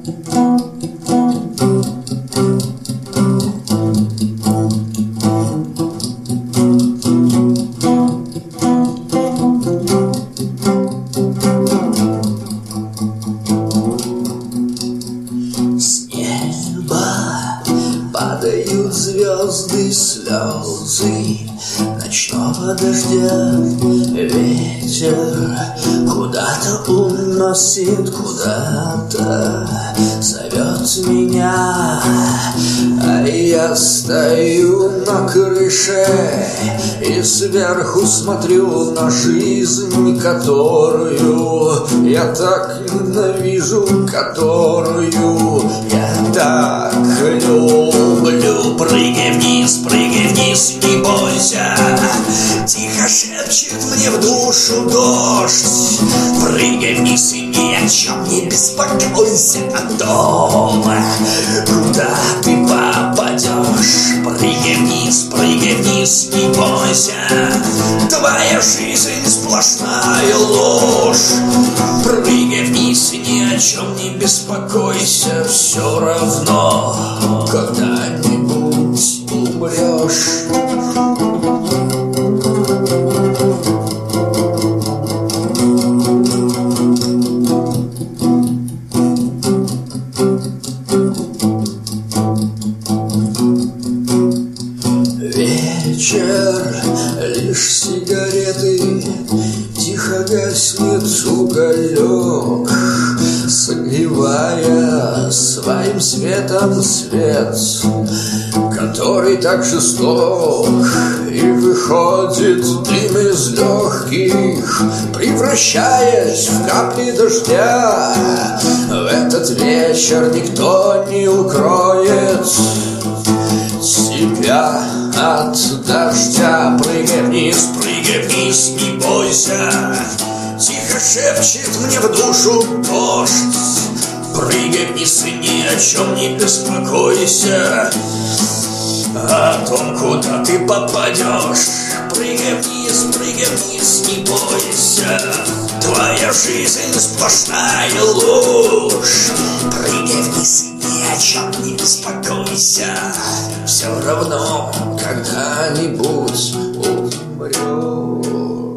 Падают звезды, слезы ночного дождя. Ветер куда-то уносит, куда-то зовет меня. А я стою на крыше и сверху смотрю на жизнь, которую я так ненавижу, которую я так люблю. Прыгай вниз, не бойся, тихо шепчет мне в душу дождь. Прыгай вниз и ни о чем не беспокойся о том, куда ты попадешь. Прыгай вниз, не бойся, твоя жизнь сплошная ложь. Прыгай вниз и ни о чем не беспокойся, все равно когда-нибудь умрешь. Вечер, лишь сигареты, тихо гаснет уголек, согревая своим светом свет, который так жесток. И выходит дым из легких, превращаясь в капли дождя. В этот вечер никто не укроет тебя от дождя. Прыгай вниз, не бойся, тихо шепчет мне в душу дождь. Прыгай вниз и ни о чем не беспокойся о том, куда ты попадешь. Прыгай вниз, не бойся, твоя жизнь сплошная ложь. Прыгай вниз и ни о чем не беспокойся, все равно когда-нибудь умрешь.